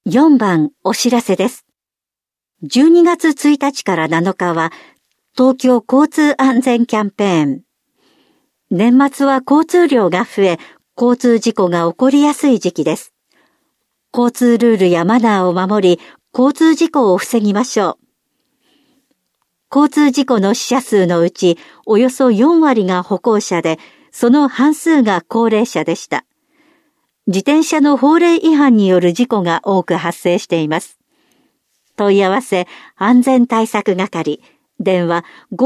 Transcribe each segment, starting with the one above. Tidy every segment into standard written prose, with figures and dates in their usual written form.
4番お知らせです。12月1日から7日は東京交通安全キャンペーン。年末は交通量が増え、交通事故が起こりやすい時期です。交通ルールやマナーを守り、交通事故を防ぎましょう。交通事故の死者数のうち、およそ4割が歩行者で、その半数が高齢者でした。自転車の法令違反による事故が多く発生しています。問い合わせ、安全対策係、電話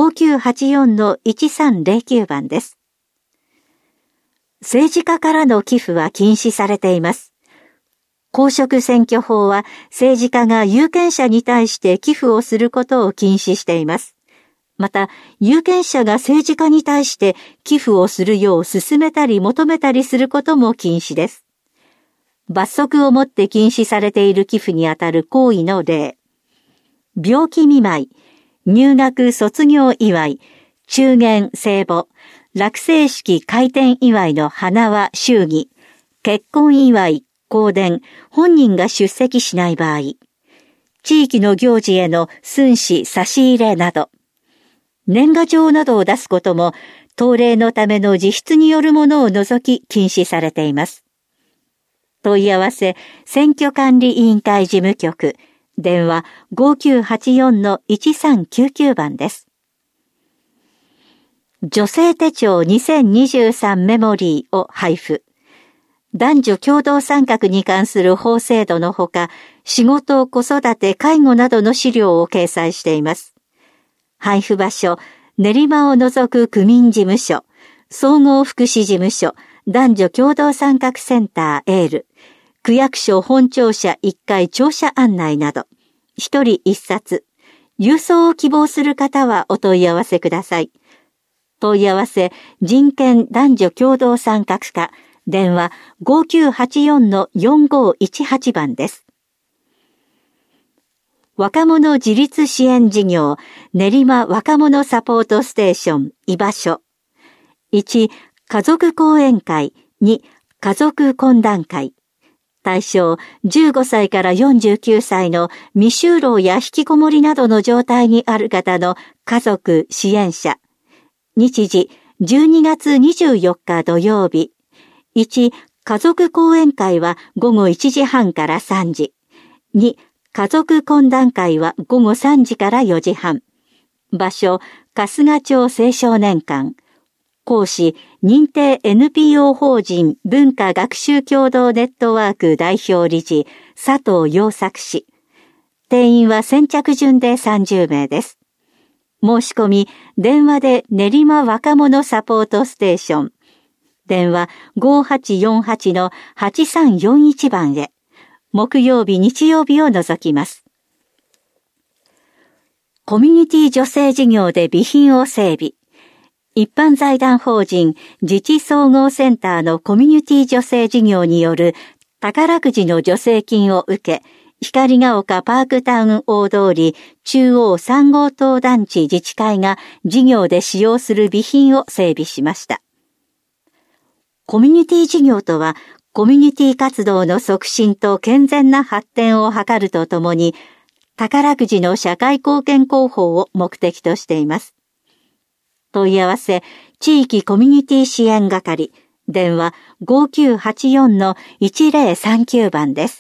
5984-1309 番です。政治家からの寄付は禁止されています。公職選挙法は政治家が有権者に対して寄付をすることを禁止しています。また、有権者が政治家に対して寄付をするよう勧めたり求めたりすることも禁止です。罰則をもって禁止されている寄付にあたる行為の例。病気見舞い、入学卒業祝い、中元聖母、落成式開店祝いの花輪祝儀、結婚祝い、香典、本人が出席しない場合、地域の行事への寸志差し入れなど、年賀状などを出すことも、当例のための自筆によるものを除き禁止されています。問い合わせ、選挙管理委員会事務局、電話 5984-1399 番です。女性手帳2023メモリーを配布。男女共同参画に関する法制度のほか、仕事、子育て、介護などの資料を掲載しています。配布場所、練馬を除く区民事務所、総合福祉事務所、男女共同参画センターエール、区役所本庁舎1階庁舎案内など、一人一冊、郵送を希望する方はお問い合わせください。問い合わせ、人権男女共同参画課、電話 5984-4518 番です。若者自立支援事業、練馬若者サポートステーション、居場所。1、家族講演会。2、家族懇談会。対象、15歳から49歳の未就労や引きこもりなどの状態にある方の家族支援者。日時、12月24日土曜日。1、家族講演会は午後1時半から3時。2、家族懇談会は午後3時から4時半。場所、春日町青少年館。講師、認定 NPO 法人文化学習協同ネットワーク代表理事、佐藤陽作氏。定員は先着順で30名です。申し込み、電話で練馬若者サポートステーション。電話 5848-8341 番へ。木曜日、日曜日を除きます。コミュニティ女性事業で備品を整備。一般財団法人自治総合センターのコミュニティ女性事業による宝くじの助成金を受け、光が丘パークタウン大通り中央3号棟団地自治会が事業で使用する備品を整備しました。コミュニティ事業とは、コミュニティ活動の促進と健全な発展を図るとともに、宝くじの社会貢献広報を目的としています。問い合わせ、地域コミュニティ支援係、電話 5984-1039 番です。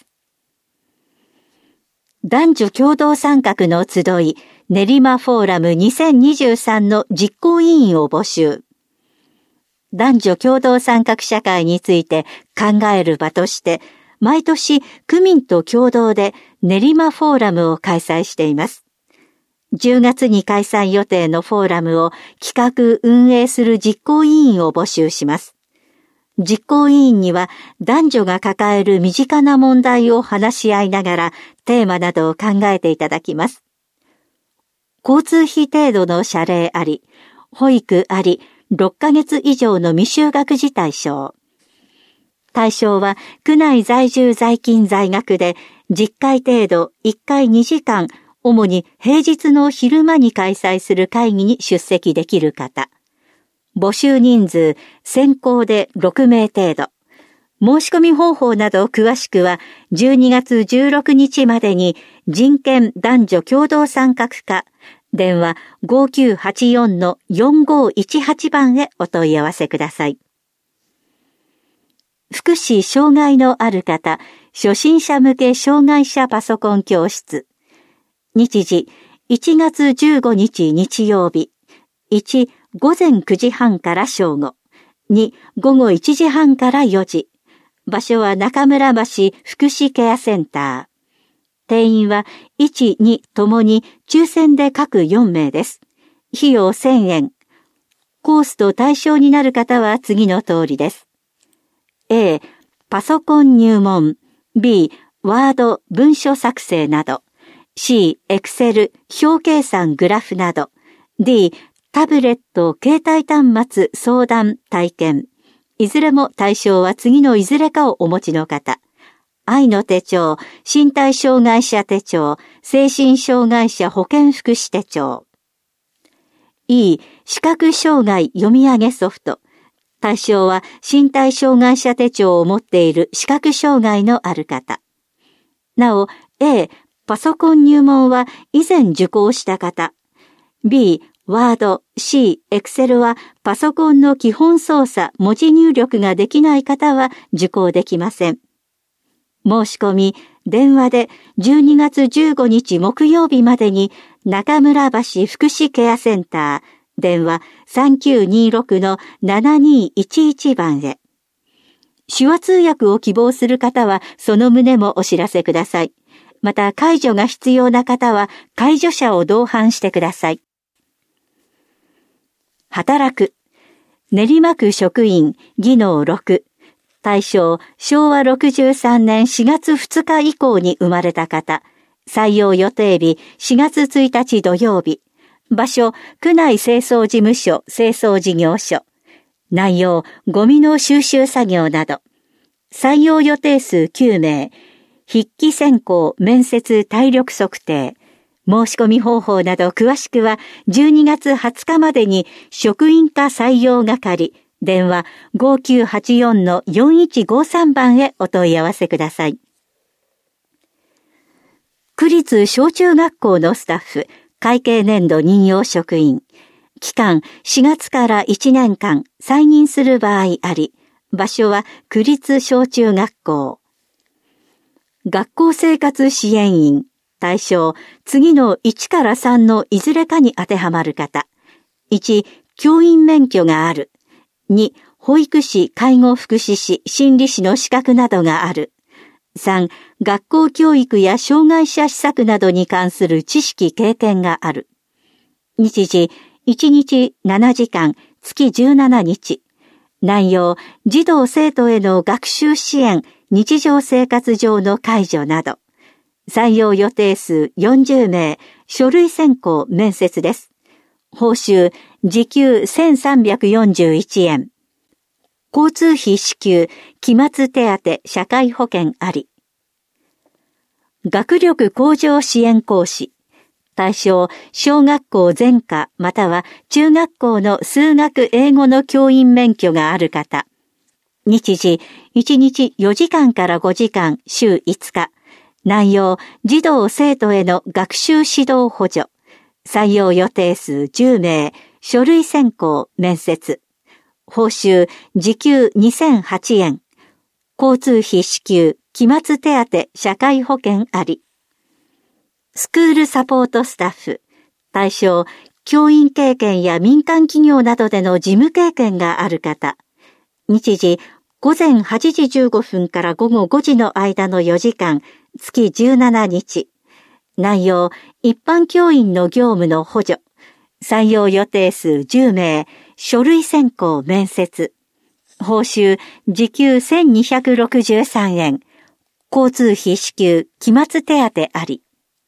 男女共同参画の集い、練馬フォーラム2023の実行委員を募集。男女共同参画社会について考える場として、毎年区民と共同で練馬フォーラムを開催しています。10月に開催予定のフォーラムを企画運営する実行委員を募集します。実行委員には男女が抱える身近な問題を話し合いながらテーマなどを考えていただきます。交通費程度の謝礼あり、保育あり、6ヶ月以上の未就学児対象。対象は区内在住在勤在学で10回程度1回2時間、主に平日の昼間に開催する会議に出席できる方。募集人数先行で6名程度。 申し込み方法など詳しくは12月16日までに人権男女共同参画課電話 5984-4518 番へお問い合わせください。福祉障害のある方、初心者向け障害者パソコン教室。日時、1月15日日曜日。1、午前9時半から正午。2、午後1時半から4時。場所は中村橋福祉ケアセンター。定員は1、2ともに抽選で各4名です。費用1000円。コースと対象になる方は次の通りです。A、パソコン入門。B、ワード、文書作成など。C、エクセル、表計算グラフなど。D、タブレット、携帯端末、相談、体験。いずれも対象は次のいずれかをお持ちの方。愛の手帳、身体障害者手帳、精神障害者保健福祉手帳。E、視覚障害読み上げソフト。対象は身体障害者手帳を持っている視覚障害のある方。なお、A、パソコン入門は以前受講した方。B、ワード、C、エクセルはパソコンの基本操作、文字入力ができない方は受講できません。申し込み、電話で12月15日木曜日までに中村橋福祉ケアセンター、電話 3926-7211 番へ。手話通訳を希望する方はその旨もお知らせください。また介助が必要な方は介助者を同伴してください。働く。練馬区職員、技能6。対象、昭和63年4月2日以降に生まれた方。採用予定日、4月1日土曜日。場所、区内清掃事務所、清掃事業所。内容、ゴミの収集作業など。採用予定数9名。筆記選考、面接、体力測定。申し込み方法など詳しくは12月20日までに職員課採用係、電話 5984-4153 番へお問い合わせください。区立小中学校のスタッフ、会計年度任用職員。期間4月から1年間再任する場合あり、場所は区立小中学校。学校生活支援員。対象、次の1から3のいずれかに当てはまる方。1、教員免許がある。2、保育士、介護福祉士、心理士の資格などがある。3、学校教育や障害者施策などに関する知識経験がある。日時、1日7時間、月17日。内容、児童生徒への学習支援、日常生活上の介助など。採用予定数40名、書類選考面接です。報酬、時給1341円。交通費支給、期末手当、社会保険あり。学力向上支援講師。対象、小学校全科または中学校の数学英語の教員免許がある方。日時、1日4時間から5時間、週5日。内容、児童生徒への学習指導補助。採用予定数10名、書類選考、面接。報酬、時給2008円。交通費支給、期末手当、社会保険あり。スクールサポートスタッフ。対象、教員経験や民間企業などでの事務経験がある方。日時、午前8時15分から午後5時の間の4時間、月17日。内容、一般教員の業務の補助。採用予定数10名、書類選考面接。報酬、時給1263円。交通費支給、期末手当あり。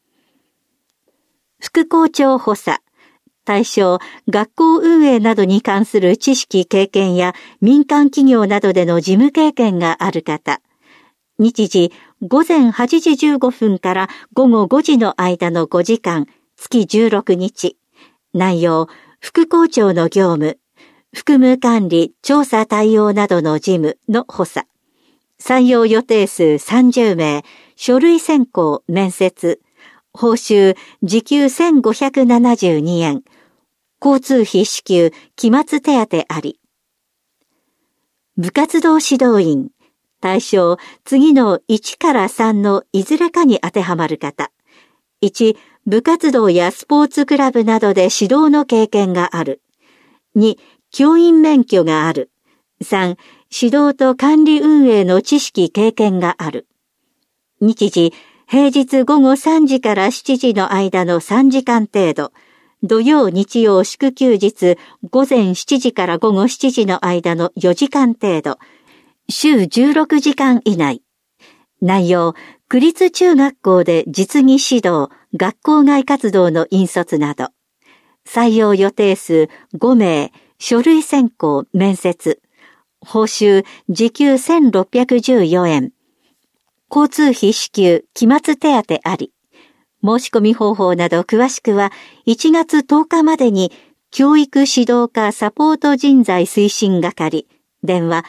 副校長補佐。対象、学校運営などに関する知識経験や民間企業などでの事務経験がある方。日時、午前8時15分から午後5時の間の5時間、月16日。内容、副校長の業務、副務管理、調査対応などの事務の補佐。 採用予定数30名、書類選考、面接、報酬、時給1572円、交通費支給、期末手当あり。部活動指導員、対象、次の1から3のいずれかに当てはまる方。1、部活動やスポーツクラブなどで指導の経験がある。2、教員免許がある。3、指導と管理運営の知識経験がある。日時、平日午後3時から7時の間の3時間程度。土曜日曜祝休日午前7時から午後7時の間の4時間程度。週16時間以内。内容、区立中学校で実技指導、学校外活動の引率など。採用予定数5名、書類選考、面接。報酬、時給1614円。交通費支給、期末手当あり。申し込み方法など詳しくは1月10日までに教育指導課サポート人材推進係電話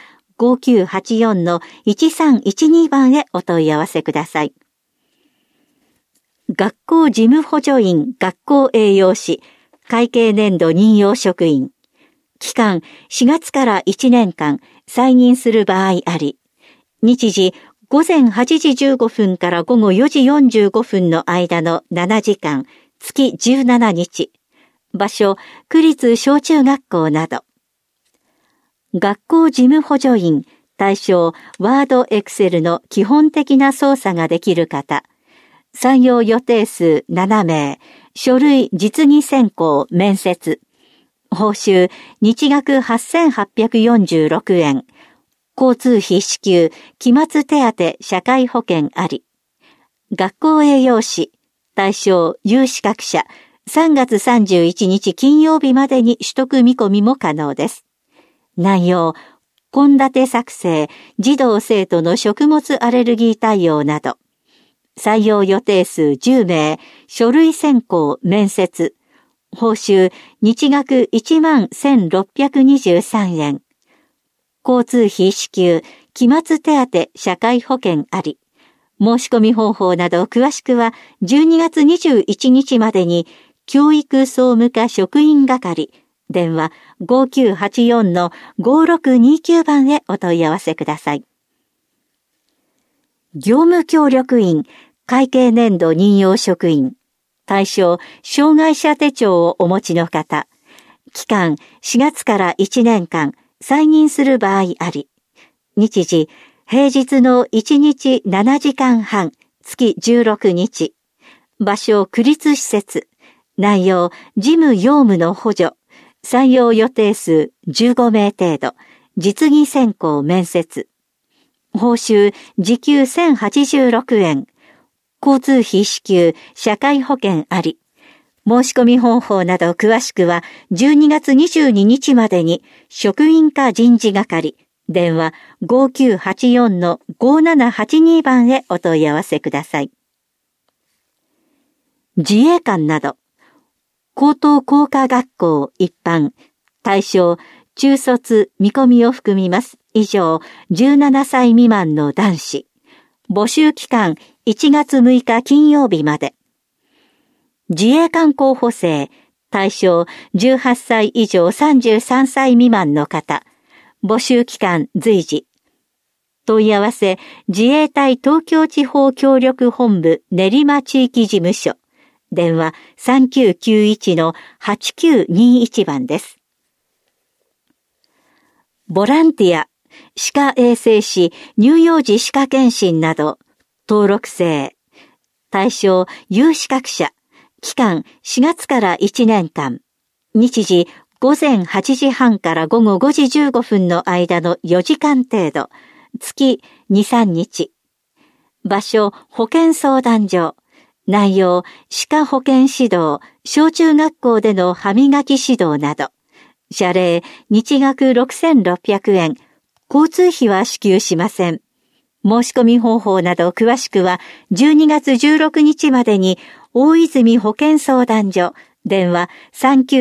5984-1312番へお問い合わせください。学校事務補助員学校栄養士会計年度任用職員期間4月から1年間再任する場合あり日時午前8時15分から午後4時45分の間の7時間、月17日。場所、区立小中学校など。学校事務補助員、対象、ワードエクセルの基本的な操作ができる方。採用予定数7名。書類実技選考、面接。報酬、日額8846円。交通費支給、期末手当、社会保険あり。学校栄養士、対象、有資格者、3月31日金曜日までに取得見込みも可能です。内容、献立作成、児童生徒の食物アレルギー対応など。採用予定数10名、書類選考、面接。報酬、日額11,623円。交通費支給、期末手当、社会保険あり。申し込み方法など詳しくは12月21日までに教育総務課職員係電話5984-5629番へお問い合わせください。業務協力員会計年度任用職員対象障害者手帳をお持ちの方期間4月から1年間再任する場合あり。日時、平日の1日7時間半、月16日。場所、区立施設。内容、事務用務の補助。採用予定数15名程度。実技選考面接。報酬、時給1086円。交通費支給、社会保険あり。申し込み方法など詳しくは12月22日までに職員課人事係電話5984-5782番へお問い合わせください。自衛官など高等工科学校一般対象中卒見込みを含みます以上17歳未満の男子募集期間1月6日金曜日まで自衛官候補生、対象18歳以上33歳未満の方、募集期間随時。問い合わせ、自衛隊東京地方協力本部練馬地域事務所、電話3991-8921番です。ボランティア、歯科衛生士、乳幼児歯科検診など、登録制。対象、有資格者。期間4月から1年間。日時午前8時半から午後5時15分の間の4時間程度。月2、3日。場所保健相談所。内容歯科保健指導、小中学校での歯磨き指導など。謝礼日額6600円。交通費は支給しません。申し込み方法など詳しくは12月16日までに大泉保健相談所電話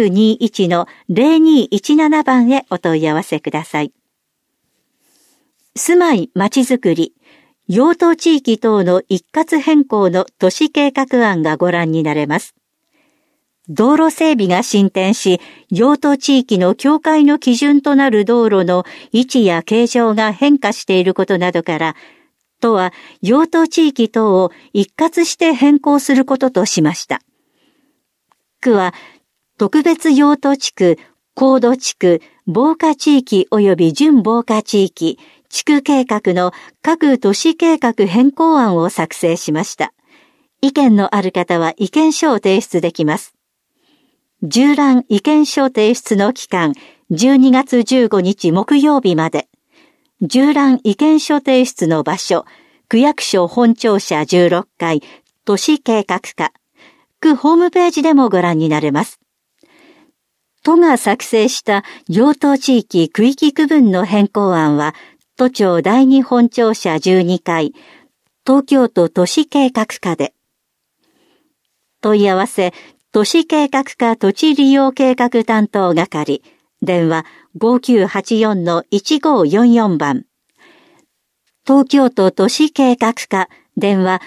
3921-0217番へお問い合わせください。 住まいまちづくり、用途地域等の一括変更の都市計画案がご覧になれます。道路整備が進展し、用途地域の境界の基準となる道路の位置や形状が変化していることなどから、都は用途地域等を一括して変更することとしました。区は、特別用途地区、高度地区、防火地域及び準防火地域、地区計画の各都市計画変更案を作成しました。意見のある方は意見書を提出できます。縦覧意見書提出の期間、12月15日木曜日まで。縦覧意見書提出の場所、区役所本庁舎16階、都市計画課。区ホームページでもご覧になれます。都が作成した用途地域区域区分の変更案は、都庁第2本庁舎12階、東京都都市計画課で。問い合わせ、都市計画課土地利用計画担当係、電話 5984-1544 番。東京都都市計画課、電話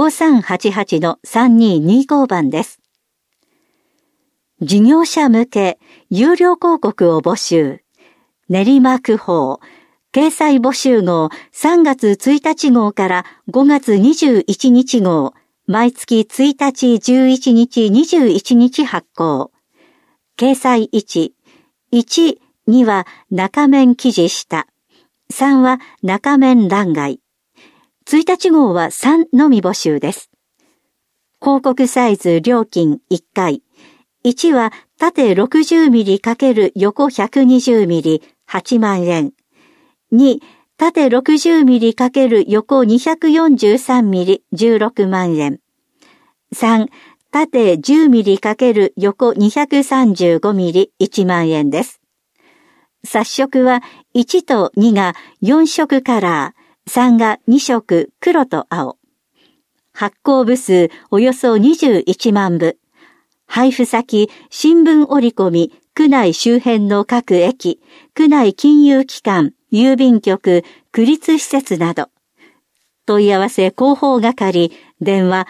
5388-3225 番です。事業者向け、有料広告を募集。練馬区法、掲載募集号3月1日号から5月21日号、毎月1日、11日、21日発行。掲載1、1、2は中面記事下。3は中面欄外。1日号は3のみ募集です。広告サイズ料金1回。1は縦 60mm× 横 120mm、8万円。2、縦 60mm× 横 243mm、16万円。3、縦 10mm× 横 235mm、1万円です。冊色は1と2が4色カラー、3が2色黒と青。発行部数およそ21万部。配布先、新聞折り込み、区内周辺の各駅、区内金融機関、郵便局、区立施設など。問い合わせ広報係、電話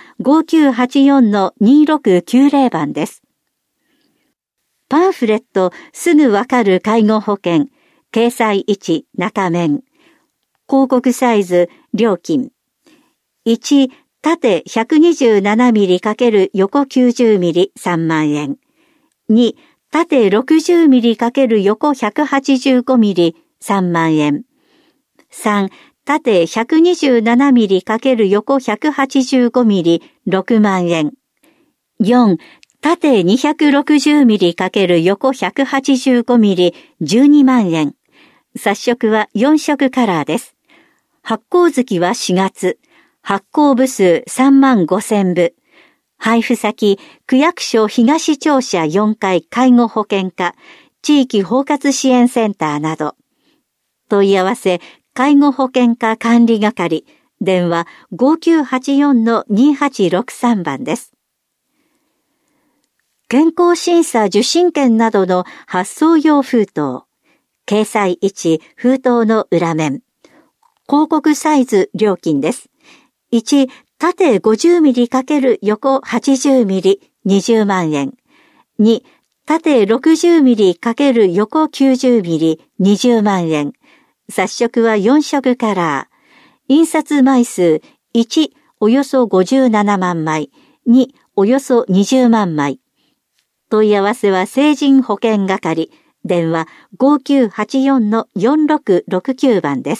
5984-2690 番です。パンフレット、すぐわかる介護保険、掲載1、中面。広告サイズ、料金。1、縦 127mm× 横 90mm、3万円。2、縦 60mm× 横 185mm、3万円。3、縦 127mm× 横 185mm、6万円。4、縦 260mm× 横 185mm、12万円。冊色は4色カラーです。発行月は4月。発行部数3万5000部。配布先、区役所東庁舎4階介護保険課、地域包括支援センターなど。問い合わせ、介護保険課管理係、電話 5984-2863 番です。健康審査受診券などの発送用封筒。掲載1、封筒の裏面。広告サイズ料金です。1、縦 50mm× 横 80mm、20万円。2、縦 60mm× 横 90mm、20万円。冊色は4色カラー。印刷枚数、1、およそ57万枚。2、およそ20万枚。問い合わせは成人保険係。電話 5984-4669 番です。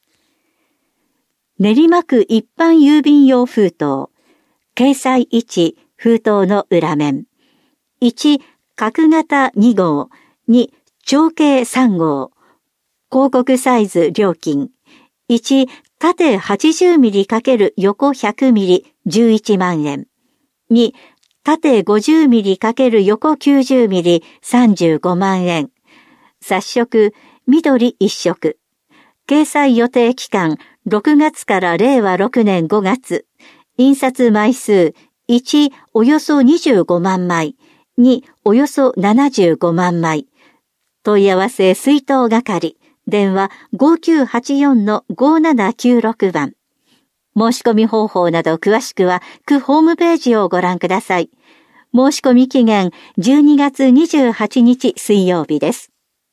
練馬区一般郵便用封筒。掲載1、封筒の裏面。1、角型2号。2、長径3号。広告サイズ料金。1、縦 80mm× 横 100mm、11万円。2、縦 50mm× 横 90mm、35万円。冊色、緑1色。掲載予定期間、6月から令和6年5月。印刷枚数、1、およそ25万枚。2、およそ75万枚。問い合わせ水筒係。 電話5984-5796番。申し込み方法など詳しくは区ホームページをご覧ください。申し込み期限12月28日水曜日です。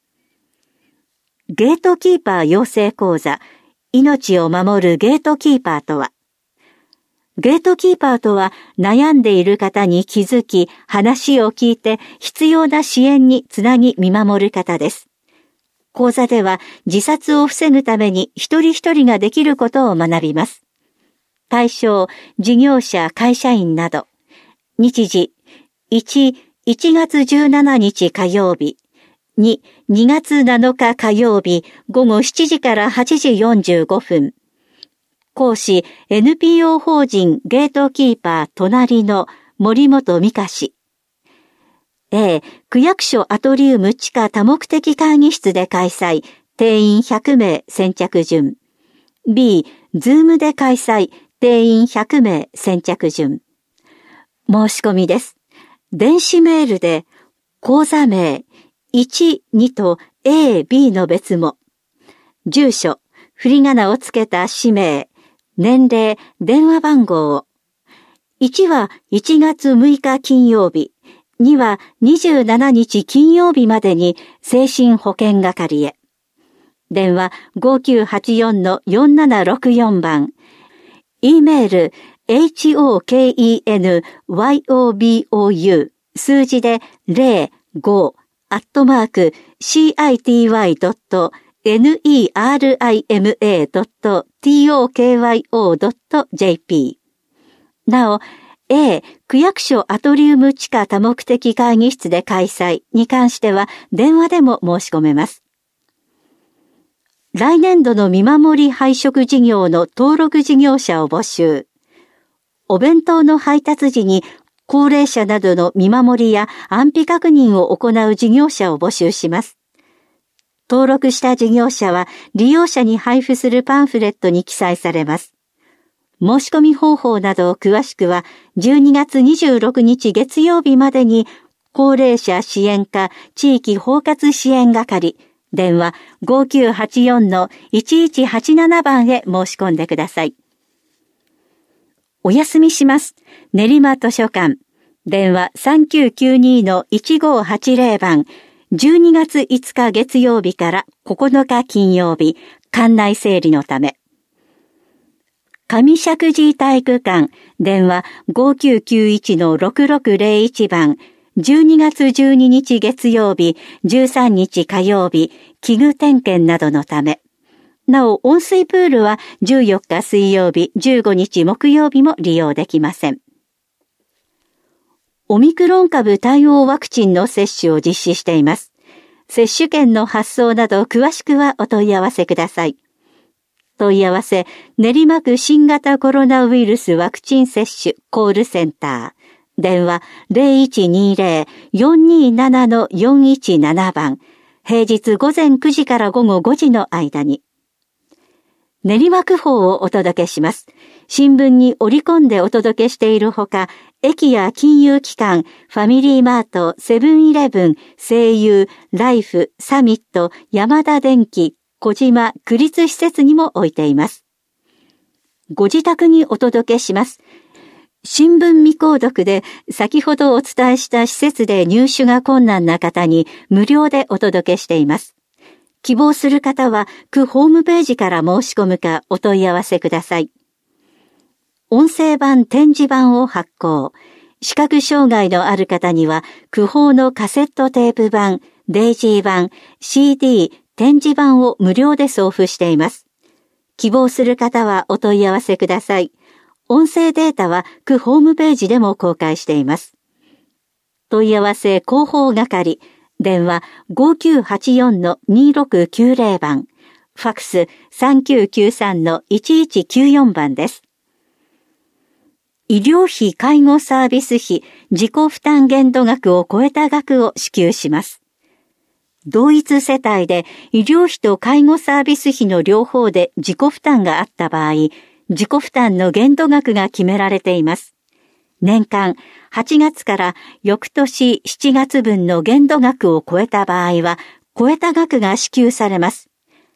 ゲートキーパー養成講座、命を守るゲートキーパーとは、ゲートキーパーとは悩んでいる方に気づき、話を聞いて必要な支援につなぎ見守る方です。講座では自殺を防ぐために一人一人ができることを学びます。対象、事業者、会社員など。日時、1月17日火曜日。2月7日火曜日午後7時から8時45分。講師 NPO 法人ゲートキーパー隣の森本美香氏。A、区役所アトリウム地下多目的会議室で開催、定員100名先着順。B、ズームで開催、定員100名先着順。申し込みです。電子メールで、講座名、1、2と A、B の別も。住所、振り仮名をつけた氏名、年齢、電話番号を。1は1月6日金曜日。2は27日金曜日までに精神保健係へ。電話5984-4764番。E メール hokenybou 数字で05@city.nerima.tokyo.jp なお、A、区役所アトリウム地下多目的会議室で開催に関しては電話でも申し込めます。来年度の見守り配食事業の登録事業者を募集。お弁当の配達時に高齢者などの見守りや安否確認を行う事業者を募集します。登録した事業者は利用者に配布するパンフレットに記載されます。申し込み方法など詳しくは12月26日月曜日までに高齢者支援課地域包括支援係電話5984-1187番へ申し込んでください。お休みします。練馬図書館電話3992-1580番12月5日月曜日から9日金曜日館内整理のため。上石神井体育館電話5991-6601番12月12日月曜日13日火曜日器具点検などのため。なお温水プールは14日水曜日15日木曜日も利用できません。オミクロン株対応ワクチンの接種を実施しています。接種券の発送など詳しくはお問い合わせください。問い合わせ、練馬区新型コロナウイルスワクチン接種コールセンター。電話0120-427-417番。平日午前9時から午後5時の間に。練馬区報をお届けします。新聞に折り込んでお届けしているほか、駅や金融機関、ファミリーマート、セブンイレブン、西友、ライフ、サミット、ヤマダ電機、小島、区立施設にも置いています。ご自宅にお届けします。新聞未購読で先ほどお伝えした施設で入手が困難な方に無料でお届けしています。希望する方は区ホームページから申し込むかお問い合わせください。音声版展示版を発行。視覚障害のある方には区報のカセットテープ版、デイジー版、CD、展示版を無料で送付しています。希望する方はお問い合わせください。音声データは区ホームページでも公開しています。問い合わせ広報係、電話5984-2690番、ファクス3993-1194番です。医療費介護サービス費自己負担限度額を超えた額を支給します。同一世帯で医療費と介護サービス費の両方で自己負担があった場合、自己負担の限度額が決められています。年間8月から翌年7月分の限度額を超えた場合は、超えた額が支給されます。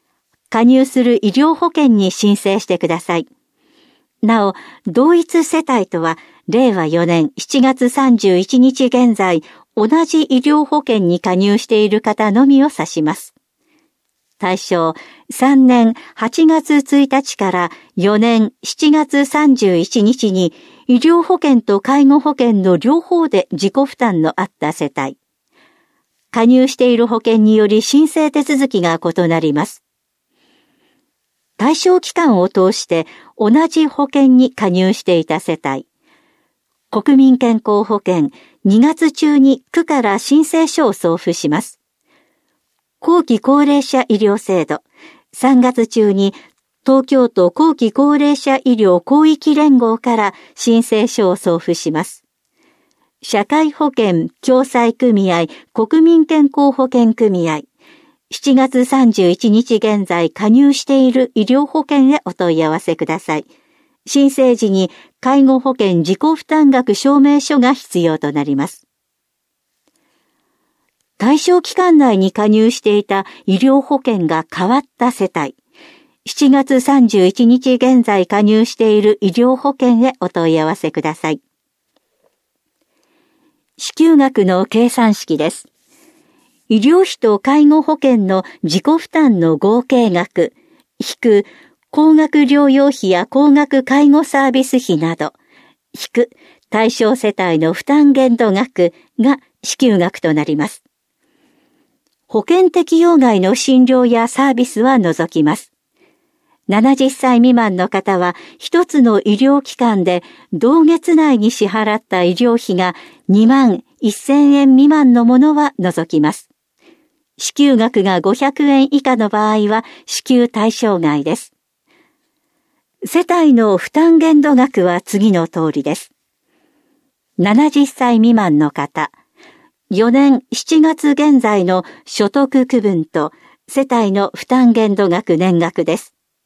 加入する医療保険に申請してください。なお、同一世帯とは、令和4年7月31日現在、同じ医療保険に加入している方のみを指します。対象、3年8月1日から4年7月31日に医療保険と介護保険の両方で自己負担のあった世帯。加入している保険により申請手続きが異なります。対象期間を通して同じ保険に加入していた世帯。国民健康保険2月中に区から申請書を送付します。後期高齢者医療制度3月中に東京都後期高齢者医療広域連合から申請書を送付します。社会保険共済組合国民健康保険組合7月31日現在加入している医療保険へお問い合わせください。申請時に介護保険自己負担額証明書が必要となります。対象期間内に加入していた医療保険が変わった世帯。7月31日現在加入している医療保険へお問い合わせください。支給額の計算式です。医療費と介護保険の自己負担の合計額、引く高額療養費や高額介護サービス費など、引く対象世帯の負担限度額が支給額となります。保険適用外の診療やサービスは除きます。70歳未満の方は一つの医療機関で同月内に支払った医療費が2万1000円未満のものは除きます。支給額が500円以下の場合は支給対象外です。世帯の負担限度額は次の通りです。70歳未満の方、4年7月現在の所得区分と世帯の負担限度額年額です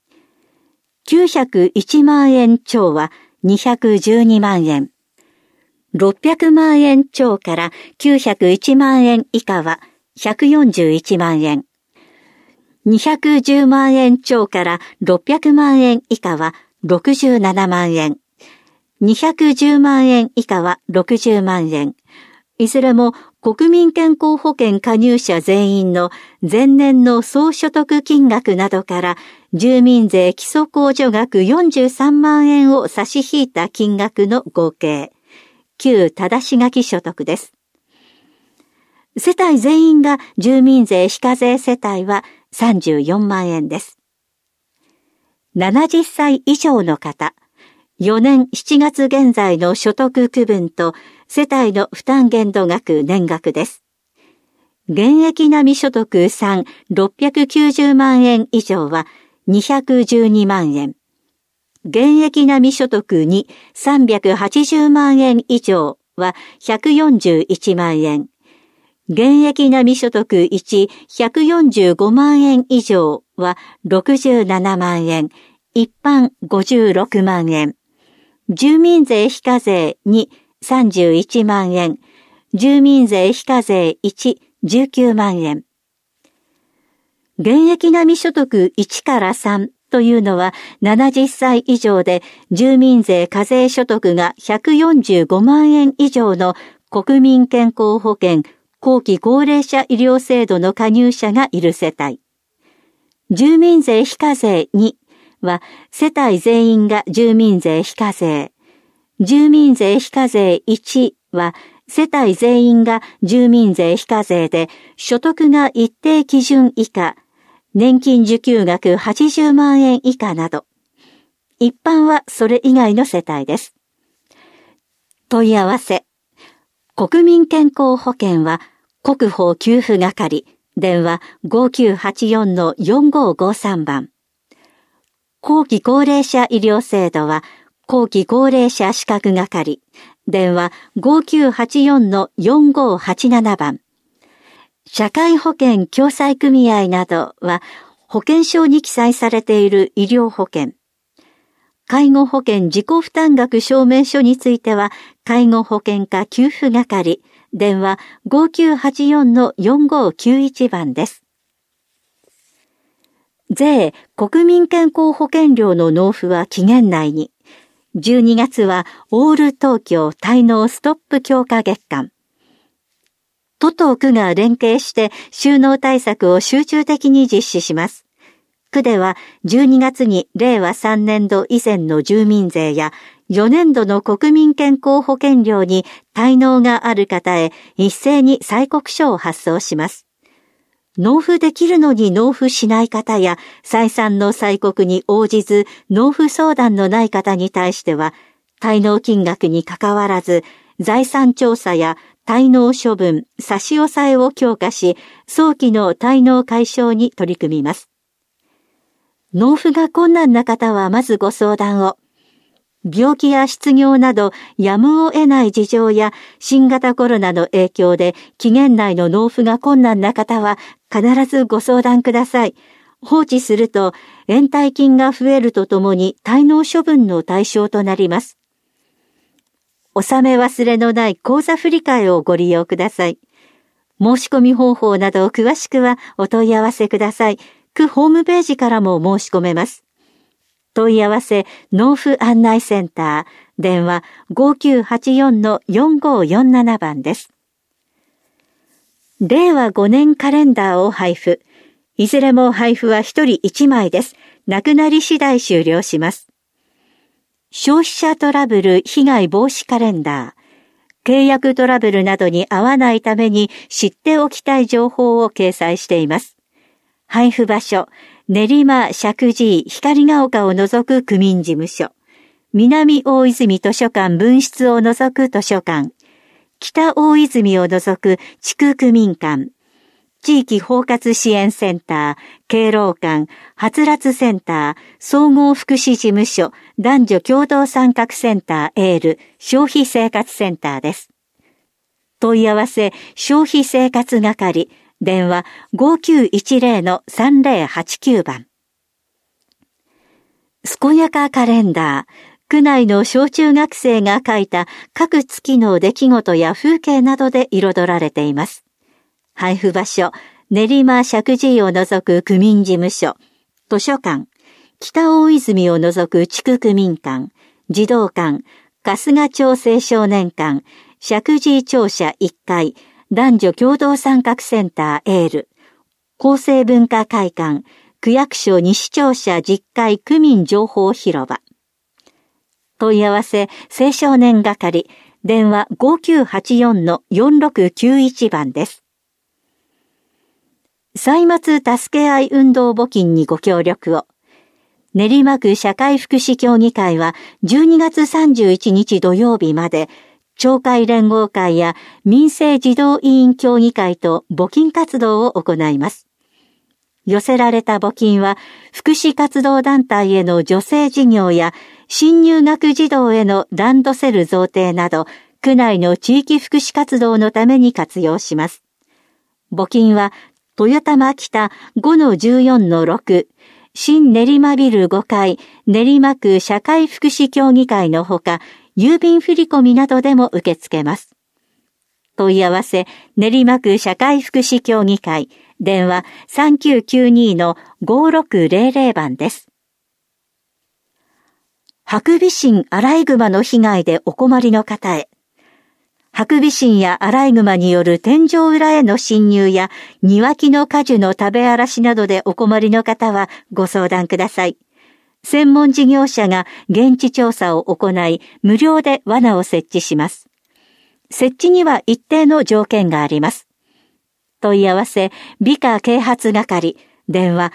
。901万円超は212万円。600万円超から901万円以下は141万円。210万円超から600万円以下は67万円。210万円以下は60万円。いずれも国民健康保険加入者全員の前年の総所得金額などから住民税基礎控除額43万円を差し引いた金額の合計、旧正し書き所得です。世帯全員が住民税非課税世帯は34万円です。70歳以上の方、4年7月現在の所得区分と世帯の負担限度額年額です。現役並所得3、690万円以上は212万円。現役並所得2、380万円以上は141万円。現役並所得1、145万円以上は67万円。一般56万円。住民税非課税2、31万円。住民税非課税1、19万円。現役並所得1から3というのは70歳以上で住民税課税所得が145万円以上の国民健康保険後期高齢者医療制度の加入者がいる世帯。住民税非課税2は世帯全員が住民税非課税。住民税非課税1は世帯全員が住民税非課税で所得が一定基準以下、年金受給額80万円以下など、一般はそれ以外の世帯です。問い合わせ。国民健康保険は国保給付係、電話 5984-4553 番。後期高齢者医療制度は後期高齢者資格係、電話 5984-4587 番。社会保険共済組合などは保険証に記載されている医療保険。介護保険自己負担額証明書については介護保険課給付係、電話 5984-4591 番です。 税・国民健康保険料の納付は期限内に。12月はオール東京滞納ストップ強化月間。都と区が連携して収納対策を集中的に実施します。区では12月に令和3年度以前の住民税や4年度の国民健康保険料に滞納がある方へ一斉に催告書を発送します。納付できるのに納付しない方や再三の催告に応じず納付相談のない方に対しては滞納金額にかかわらず財産調査や滞納処分、差し押さえを強化し早期の滞納解消に取り組みます。納付が困難な方はまずご相談を。病気や失業などやむを得ない事情や新型コロナの影響で期限内の納付が困難な方は必ずご相談ください。放置すると延滞金が増えるとともに滞納処分の対象となります。納め忘れのない口座振替をご利用ください。申し込み方法など詳しくはお問い合わせください。区ホームページからも申し込めます。問い合わせ納付案内センター、電話 5984-4547 番です。令和5年カレンダーを配布。いずれも配布は1人1枚です。なくなり次第終了します。消費者トラブル被害防止カレンダー。契約トラブルなどに合わないために知っておきたい情報を掲載しています。配布場所、練馬、石神井、光が丘を除く区民事務所、南大泉図書館分室を除く図書館、北大泉を除く地区区民館、地域包括支援センター、敬老館、はつらつセンター、総合福祉事務所、男女共同参画センターエール、消費生活センターです。問い合わせ、消費生活係、電話 5910-3089 番。健やかカレンダー。区内の小中学生が書いた各月の出来事や風景などで彩られています。配布場所、練馬石神井を除く区民事務所、図書館、北大泉を除く地区区民館、児童館、春日町青少年館、石神井庁舎1階、男女共同参画センターエール、厚生文化会館、区役所西庁舎10階区民情報広場。問い合わせ、青少年係、電話 5984-4691 番です。歳末助け合い運動募金にご協力を。練馬区社会福祉協議会は12月31日土曜日まで、町会連合会や民生児童委員協議会と募金活動を行います。寄せられた募金は、福祉活動団体への助成事業や、新入学児童へのランドセル贈呈など、区内の地域福祉活動のために活用します。募金は、豊玉北 5-14-6、新練馬ビル5階、練馬区社会福祉協議会のほか、郵便振込などでも受け付けます。問い合わせ、練馬区社会福祉協議会、電話 3992-5600 番です。ハクビシンアライグマの被害でお困りの方へ。ハクビシンやアライグマによる天井裏への侵入や庭木の果樹の食べ荒らしなどでお困りの方はご相談ください。専門事業者が現地調査を行い、無料で罠を設置します。設置には一定の条件があります。問い合わせ、美化啓発係、電話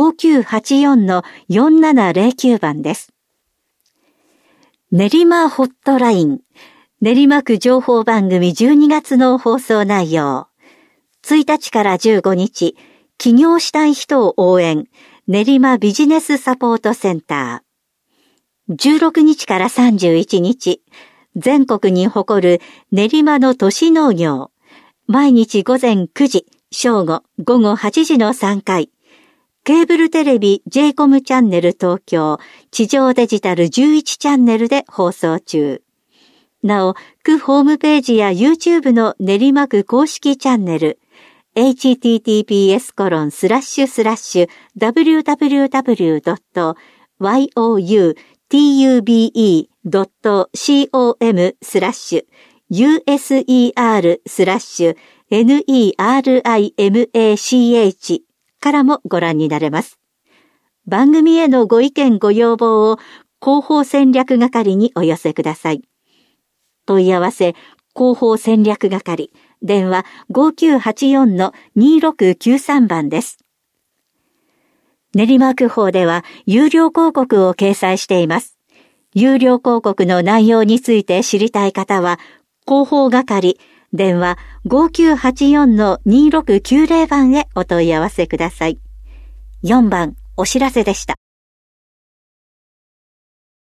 5984-4709 番です。練馬ホットライン、練馬区情報番組12月の放送内容。1日から15日、起業したい人を応援、練馬ビジネスサポートセンター。16日から31日、全国に誇る練馬の都市農業。毎日午前9時、正午、午後8時の3回。ケーブルテレビ J コムチャンネル東京、地上デジタル11チャンネルで放送中。なお、区ホームページや YouTube の練馬区公式チャンネル、 www.youtube.com/user/nerimach からもご覧になれます。番組へのご意見ご要望を広報戦略係にお寄せください。問い合わせ広報戦略係、電話 5984-2693 番です。練馬区報では有料広告を掲載しています。有料広告の内容について知りたい方は、広報係、電話 5984-2690 番へお問い合わせください。4番、お知らせでした。